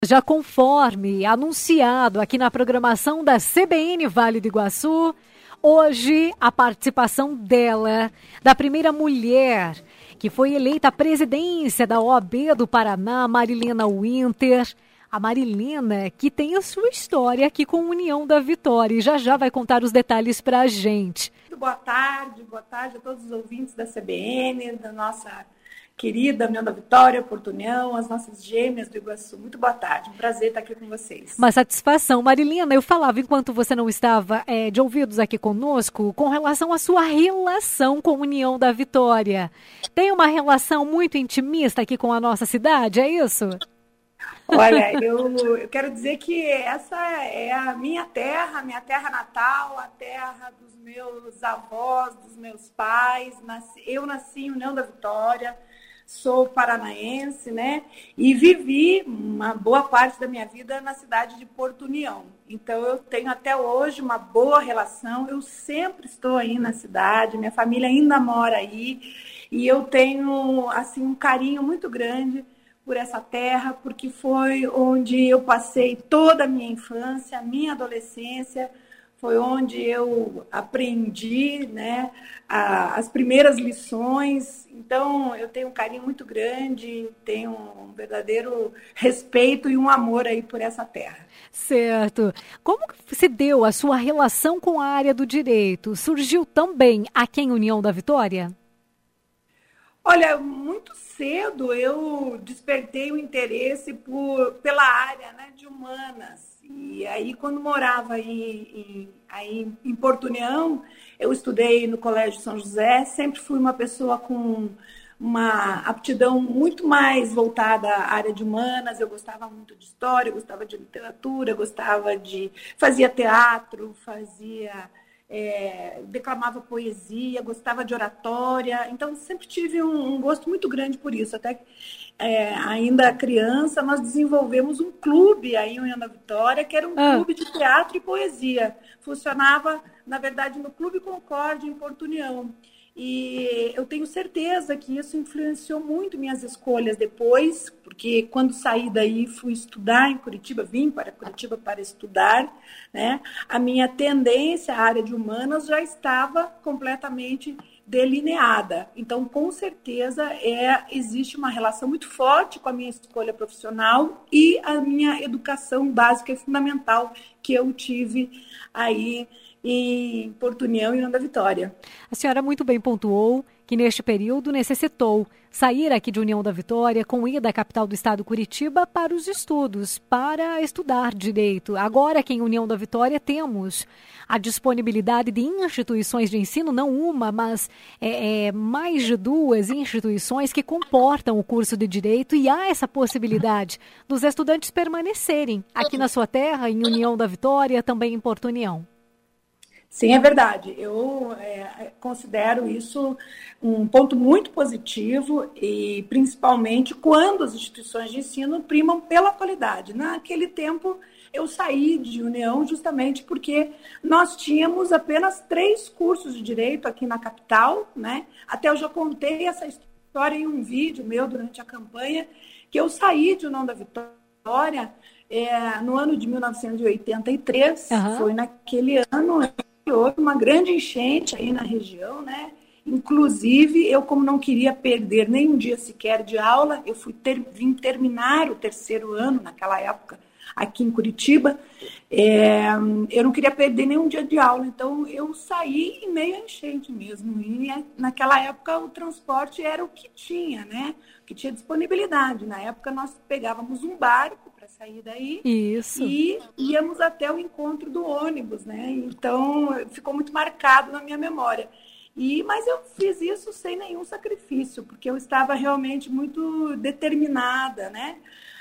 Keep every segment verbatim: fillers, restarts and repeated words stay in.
Já conforme anunciado aqui na programação da C B N Vale do Iguaçu, hoje a participação dela, da primeira mulher que foi eleita à presidência da O A B do Paraná, Marilena Winter. A Marilena, que tem a sua história aqui com União da Vitória, e já já vai contar os detalhes para a gente. Boa tarde, boa tarde a todos os ouvintes da C B N, da nossa querida União da Vitória, Porto União, as nossas gêmeas do Iguaçu. Muito boa tarde, um prazer estar aqui com vocês. Uma satisfação. Marilena, eu falava enquanto você não estava é, de ouvidos aqui conosco, com relação à sua relação com União da Vitória. Tem uma relação muito intimista aqui com a nossa cidade, é isso? Olha, eu, eu quero dizer que essa é a minha terra, a minha terra natal, a terra dos meus avós, dos meus pais. Nasci, eu nasci em União da Vitória, sou paranaense, né? E vivi uma boa parte da minha vida na cidade de Porto União. Então, eu tenho até hoje uma boa relação. Eu sempre estou aí na cidade, minha família ainda mora aí. E eu tenho, assim, um carinho muito grande por essa terra, porque foi onde eu passei toda a minha infância, a minha adolescência. Foi onde eu aprendi, né, a, as primeiras lições. Então, eu tenho um carinho muito grande, tenho um verdadeiro respeito e um amor aí por essa terra. Certo. Como se deu a sua relação com a área do direito? Surgiu também aqui em União da Vitória? Olha, muito cedo eu despertei o interesse por, pela área, né, de humanas. E aí, quando morava aí, em, aí em Porto União, eu estudei no Colégio São José, sempre fui uma pessoa com uma aptidão muito mais voltada à área de humanas. Eu gostava muito de história, gostava de literatura, gostava de... fazia teatro, fazia... É, declamava poesia, gostava de oratória, então sempre tive um, um gosto muito grande por isso. Até é, ainda criança, nós desenvolvemos um clube aí em União da Vitória, que era um ah. clube de teatro e poesia. Funcionava, na verdade, no Clube Concórdia, em Porto União. E eu tenho certeza que isso influenciou muito minhas escolhas depois, porque quando saí daí fui estudar em Curitiba, vim para Curitiba para estudar, né? A minha tendência à área de humanas já estava completamente delineada. Então, com certeza, é, existe uma relação muito forte com a minha escolha profissional e a minha educação básica e fundamental que eu tive aí em Porto União e União da Vitória. A senhora muito bem pontuou que neste período necessitou sair aqui de União da Vitória com ida à capital do estado, Curitiba, para os estudos, para estudar direito. Agora aqui em União da Vitória temos a disponibilidade de instituições de ensino, não uma, mas é, é, mais de duas instituições que comportam o curso de direito, e há essa possibilidade dos estudantes permanecerem aqui na sua terra, em União da Vitória, também em Porto União. Sim, é verdade. Eu é, considero isso um ponto muito positivo, e principalmente quando as instituições de ensino primam pela qualidade. Naquele tempo, eu saí de União justamente porque nós tínhamos apenas três cursos de direito aqui na capital, né? Até eu já contei essa história em um vídeo meu durante a campanha, que eu saí de União da Vitória é, no ano de mil novecentos e oitenta e três. Uhum. Foi naquele ano... houve uma grande enchente aí na região, né? Inclusive, eu, como não queria perder nem um dia sequer de aula, eu fui ter, vim terminar o terceiro ano naquela época aqui em Curitiba. É, eu não queria perder nenhum dia de aula, então eu saí em meio à enchente mesmo. E naquela época o transporte era o que tinha, né? O que tinha disponibilidade. Na época nós pegávamos um barco para sair daí. Isso. E íamos até o encontro do ônibus, né? Então ficou muito marcado na minha memória. E, mas eu fiz isso sem nenhum sacrifício, porque eu estava realmente muito determinada, né,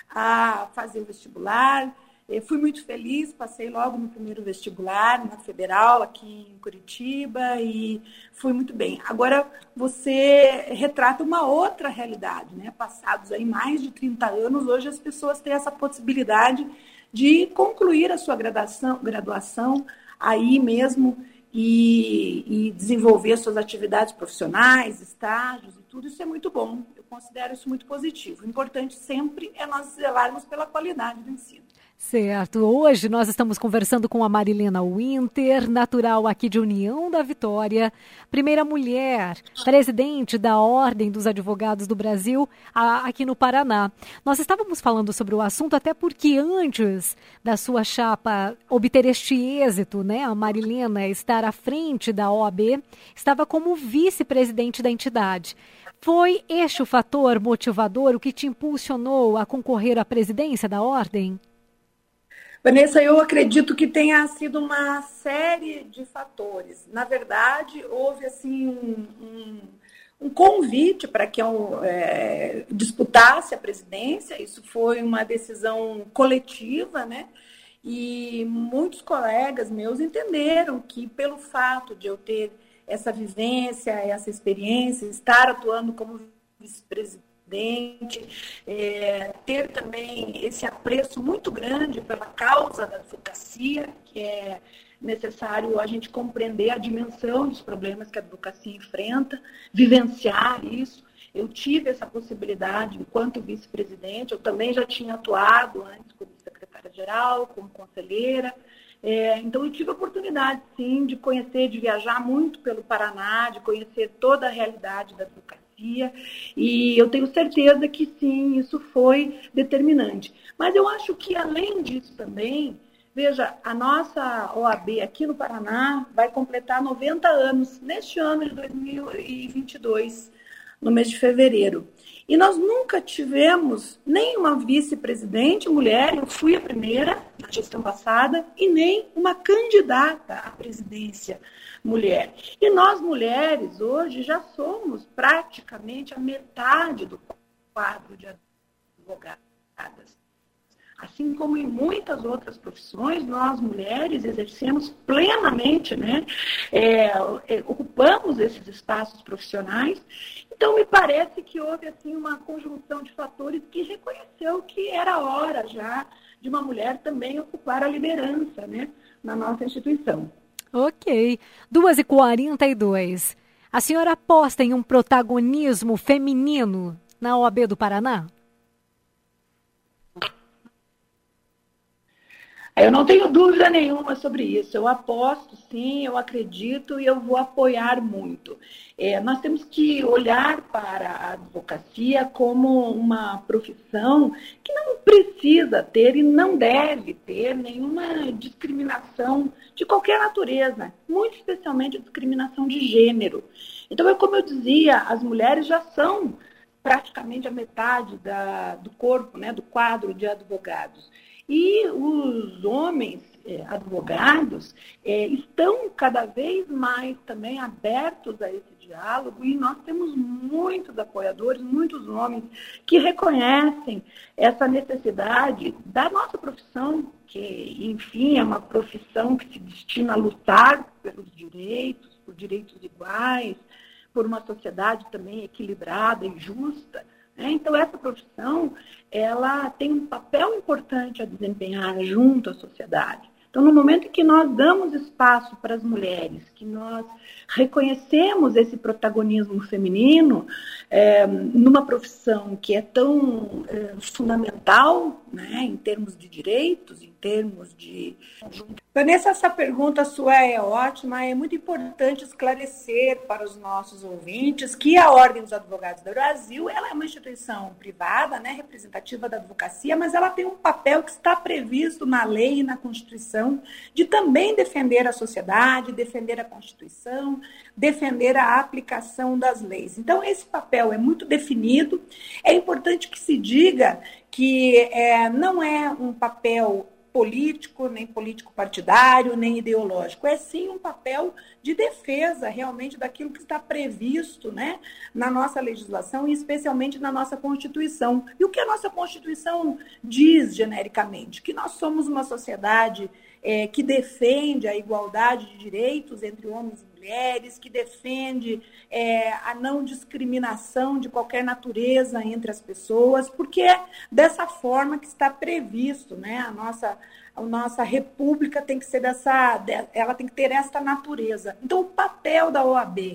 a fazer o vestibular. Eu fui muito feliz, passei logo no primeiro vestibular, na Federal, aqui em Curitiba, e fui muito bem. Agora, você retrata uma outra realidade, né? Passados aí mais de trinta anos, hoje as pessoas têm essa possibilidade de concluir a sua graduação, graduação aí mesmo, e, e desenvolver suas atividades profissionais, estágios e tudo isso é muito bom. Eu considero isso muito positivo. O importante sempre é nós zelarmos pela qualidade do ensino. Certo. Hoje nós estamos conversando com a Marilena Winter, natural aqui de União da Vitória, primeira mulher presidente da Ordem dos Advogados do Brasil aqui no Paraná. Nós estávamos falando sobre o assunto até porque antes da sua chapa obter este êxito, né, a Marilena estar à frente da O A B, estava como vice-presidente da entidade. Foi este o fator motivador, o que te impulsionou a concorrer à presidência da Ordem? Vanessa, eu acredito que tenha sido uma série de fatores. Na verdade, houve assim um, um, um convite para que eu é, disputasse a presidência. Isso foi uma decisão coletiva, né? E muitos colegas meus entenderam que, pelo fato de eu ter essa vivência, essa experiência, estar atuando como vice-presidente, É, ter também esse apreço muito grande pela causa da advocacia, que é necessário a gente compreender a dimensão dos problemas que a advocacia enfrenta, vivenciar isso. Eu tive essa possibilidade enquanto vice-presidente, eu também já tinha atuado antes como secretária-geral, como conselheira, é, então eu tive a oportunidade, sim, de conhecer, de viajar muito pelo Paraná, de conhecer toda a realidade da advocacia, e eu tenho certeza que sim, isso foi determinante. Mas eu acho que, além disso também, veja, a nossa O A B aqui no Paraná vai completar noventa anos neste ano de dois mil e vinte e dois, no mês de fevereiro. E nós nunca tivemos nem uma vice-presidente mulher, eu fui a primeira na gestão passada, e nem uma candidata à presidência mulher. E nós, mulheres, hoje já somos praticamente a metade do quadro de advogadas. Assim como em muitas outras profissões, nós, mulheres, exercemos plenamente, né? É, é, ocupamos esses espaços profissionais. Então, me parece que houve assim, uma conjunção de fatores que reconheceu que era hora já de uma mulher também ocupar a liderança, né, na nossa instituição. Ok. duas e quarenta e dois. A senhora aposta em um protagonismo feminino na O A B do Paraná? Eu não tenho dúvida nenhuma sobre isso. Eu aposto, sim, eu acredito e eu vou apoiar muito. É, nós temos que olhar para a advocacia como uma profissão que não precisa ter e não deve ter nenhuma discriminação de qualquer natureza, muito especialmente discriminação de gênero. Então, é como eu dizia, as mulheres já são praticamente a metade da, do corpo, né, do quadro de advogados. E os homens eh, advogados eh, estão cada vez mais também abertos a esse diálogo e nós temos muitos apoiadores, muitos homens que reconhecem essa necessidade da nossa profissão, que, enfim, é uma profissão que se destina a lutar pelos direitos, por direitos iguais, por uma sociedade também equilibrada e justa. Então, essa profissão, ela tem um papel importante a desempenhar junto à sociedade. Então, no momento em que nós damos espaço para as mulheres, que nós reconhecemos esse protagonismo feminino é, numa profissão que é tão é, fundamental, né, em termos de direitos, em termos de... Vanessa, essa pergunta sua é ótima, é muito importante esclarecer para os nossos ouvintes que a Ordem dos Advogados do Brasil, ela é uma instituição privada, né, representativa da advocacia, mas ela tem um papel que está previsto na lei e na Constituição de também defender a sociedade, defender a Constituição, defender a aplicação das leis. Então, esse papel é muito definido. É importante que se diga que é, não é um papel político, nem político partidário, nem ideológico. É sim um papel de defesa realmente daquilo que está previsto, né, na nossa legislação e especialmente na nossa Constituição. E o que a nossa Constituição diz genericamente? Que nós somos uma sociedade é, que defende a igualdade de direitos entre homens e mulheres, que defende é, a não discriminação de qualquer natureza entre as pessoas, porque é dessa forma que está previsto, né? A nossa, a nossa república tem que ser dessa, ela tem que ter esta natureza. Então, o papel da O A B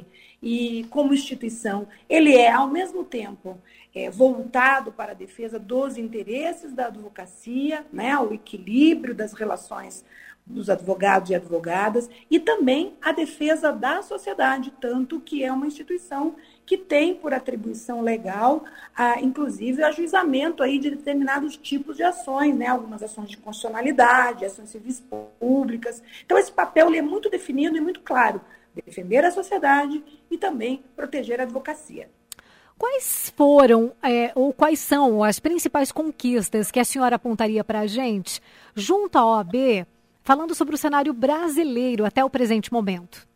e, como instituição, ele é, ao mesmo tempo, é, voltado para a defesa dos interesses da advocacia, né, o equilíbrio das relações dos advogados e advogadas, e também a defesa da sociedade, tanto que é uma instituição que tem por atribuição legal, a, inclusive, o ajuizamento aí de determinados tipos de ações, né? Algumas ações de constitucionalidade, ações civis públicas. Então, esse papel ele é muito definido e muito claro, defender a sociedade e também proteger a advocacia. Quais foram é, ou quais são as principais conquistas que a senhora apontaria para a gente junto à O A B, falando sobre o cenário brasileiro até o presente momento?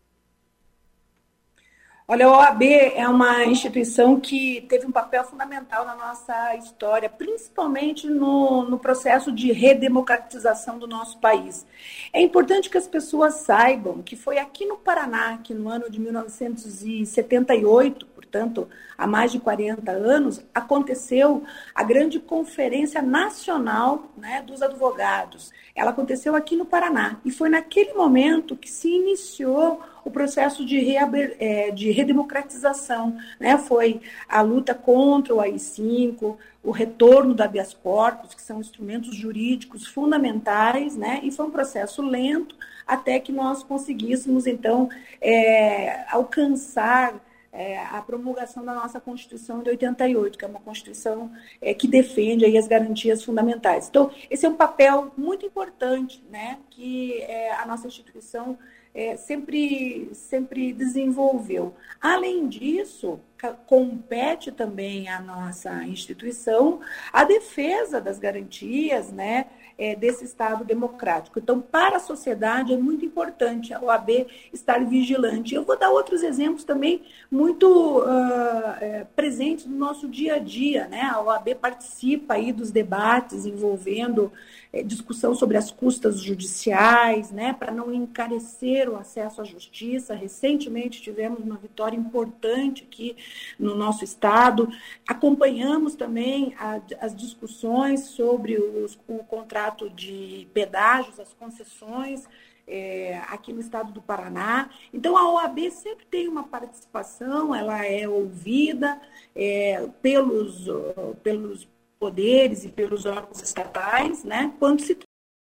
Olha, a O A B é uma instituição que teve um papel fundamental na nossa história, principalmente no, no processo de redemocratização do nosso país. É importante que as pessoas saibam que foi aqui no Paraná, que no ano de mil novecentos e setenta e oito, portanto, há mais de quarenta anos, aconteceu a grande Conferência Nacional, né, dos Advogados. Ela aconteceu aqui no Paraná e foi naquele momento que se iniciou o processo de, reaber, é, de redemocratização, né? Foi a luta contra o A I cinco, o retorno do habeas corpus, que são instrumentos jurídicos fundamentais, né? E foi um processo lento até que nós conseguíssemos, então, é, alcançar é, a promulgação da nossa Constituição de oitenta e oito, que é uma Constituição é, que defende aí as garantias fundamentais. Então, esse é um papel muito importante, né? Que é, a nossa instituição É, sempre, sempre desenvolveu. Além disso, compete também à nossa instituição a defesa das garantias, né, é, desse Estado democrático. Então, para a sociedade é muito importante a O A B estar vigilante. Eu vou dar outros exemplos também muito uh, é, presentes no nosso dia a dia, né? A O A B participa aí dos debates envolvendo é, discussão sobre as custas judiciais, né, para não encarecer o acesso à justiça. Recentemente tivemos uma vitória importante aqui no nosso estado. Acompanhamos também a, as discussões sobre os, o contrato de pedágios, as concessões é, aqui no estado do Paraná. Então, a O A B sempre tem uma participação, ela é ouvida é, pelos, pelos poderes e pelos órgãos estatais, né, quando se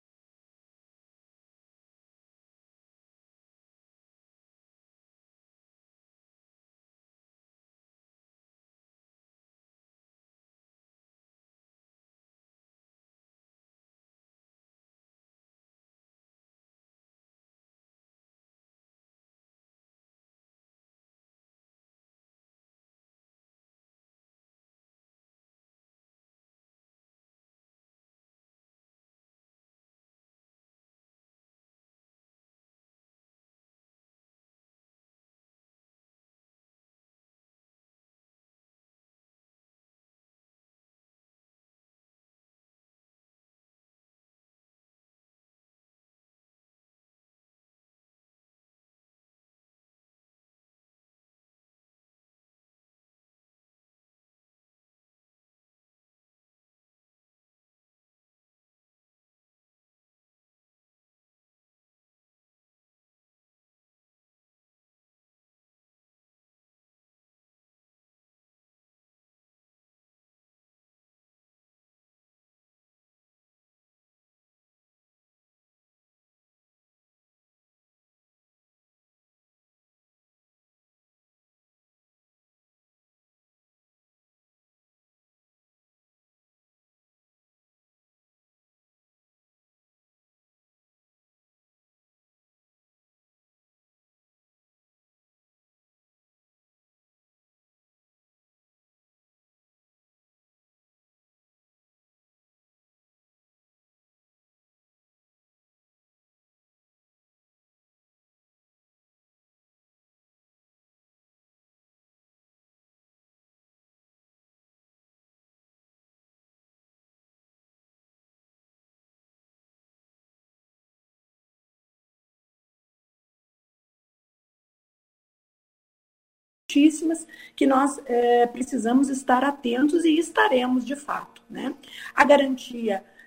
que nós é, precisamos estar atentos e estaremos de fato, né? A garantia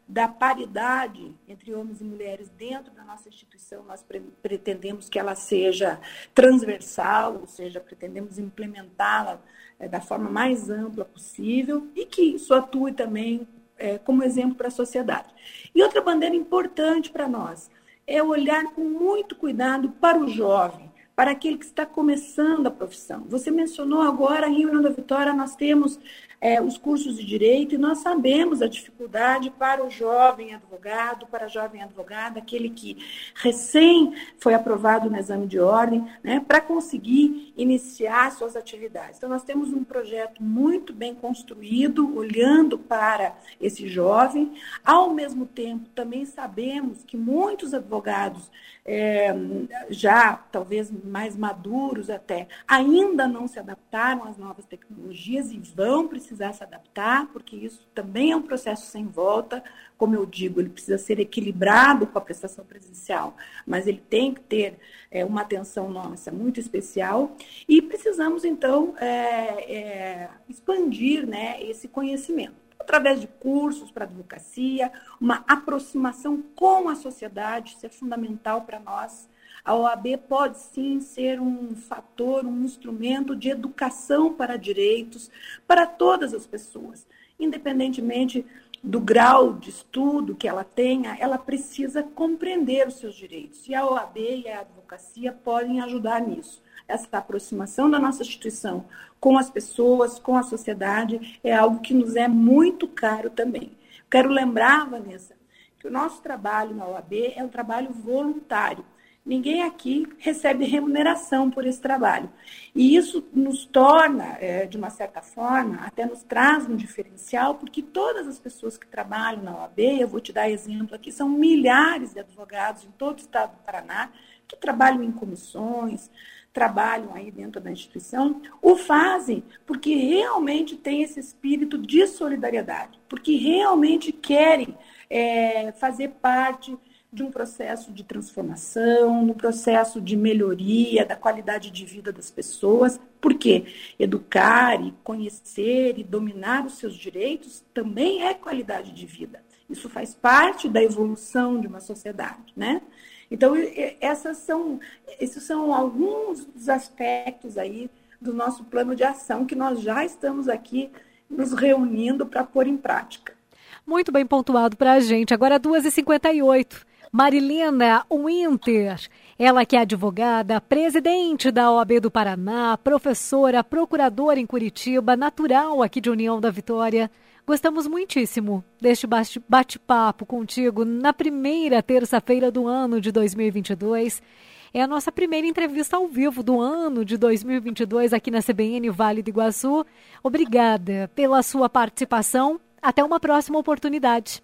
da paridade entre homens e mulheres dentro da nossa instituição, nós pretendemos que ela seja transversal, ou seja, pretendemos implementá-la é, da forma mais ampla possível e que isso atue também é, como exemplo para a sociedade. E outra bandeira importante para nós é olhar com muito cuidado para o jovem, para aquele que está começando a profissão. Você mencionou agora, em União da Vitória, nós temos é, os cursos de direito e nós sabemos a dificuldade para o jovem advogado, para a jovem advogada, aquele que recém foi aprovado no exame de ordem, né, para conseguir iniciar suas atividades. Então, nós temos um projeto muito bem construído, olhando para esse jovem. Ao mesmo tempo, também sabemos que muitos advogados, é, já talvez mais maduros até, ainda não se adaptaram às novas tecnologias e vão precisar se adaptar, porque isso também é um processo sem volta. Como eu digo, ele precisa ser equilibrado com a prestação presencial, mas ele tem que ter é, uma atenção nossa muito especial e precisamos, então, é, é, expandir, né, esse conhecimento através de cursos para advocacia, uma aproximação com a sociedade, isso é fundamental para nós. A O A B pode sim ser um fator, um instrumento de educação para direitos para todas as pessoas, independentemente do grau de estudo que ela tenha, ela precisa compreender os seus direitos. E a O A B e a advocacia podem ajudar nisso. Essa aproximação da nossa instituição com as pessoas, com a sociedade, é algo que nos é muito caro também. Quero lembrar, Vanessa, que o nosso trabalho na O A B é um trabalho voluntário. Ninguém aqui recebe remuneração por esse trabalho. E isso nos torna, é, de uma certa forma, até nos traz um diferencial, porque todas as pessoas que trabalham na O A B, eu vou te dar exemplo aqui, são milhares de advogados em todo o estado do Paraná, que trabalham em comissões, trabalham aí dentro da instituição, o fazem porque realmente tem esse espírito de solidariedade, porque realmente querem é, fazer parte de um processo de transformação, no processo de melhoria da qualidade de vida das pessoas, porque educar e conhecer e dominar os seus direitos também é qualidade de vida. Isso faz parte da evolução de uma sociedade, né? Então, essas são, esses são alguns dos aspectos aí do nosso plano de ação que nós já estamos aqui nos reunindo para pôr em prática. Muito bem pontuado para a gente. Agora duas e cinquenta e oito. Marilena Winter, ela que é advogada, presidente da O A B do Paraná, professora, procuradora em Curitiba, natural aqui de União da Vitória. Gostamos muitíssimo deste bate-papo contigo na primeira terça-feira do ano de dois mil e vinte e dois. É a nossa primeira entrevista ao vivo do ano de dois mil e vinte e dois aqui na C B N Vale do Iguaçu. Obrigada pela sua participação. Até uma próxima oportunidade.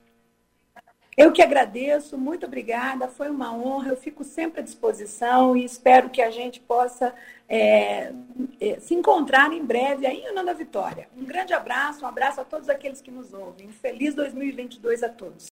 Eu que agradeço, muito obrigada, foi uma honra, eu fico sempre à disposição e espero que a gente possa é, é, se encontrar em breve aí em União da Vitória. Um grande abraço, um abraço a todos aqueles que nos ouvem. Um feliz dois mil e vinte e dois a todos.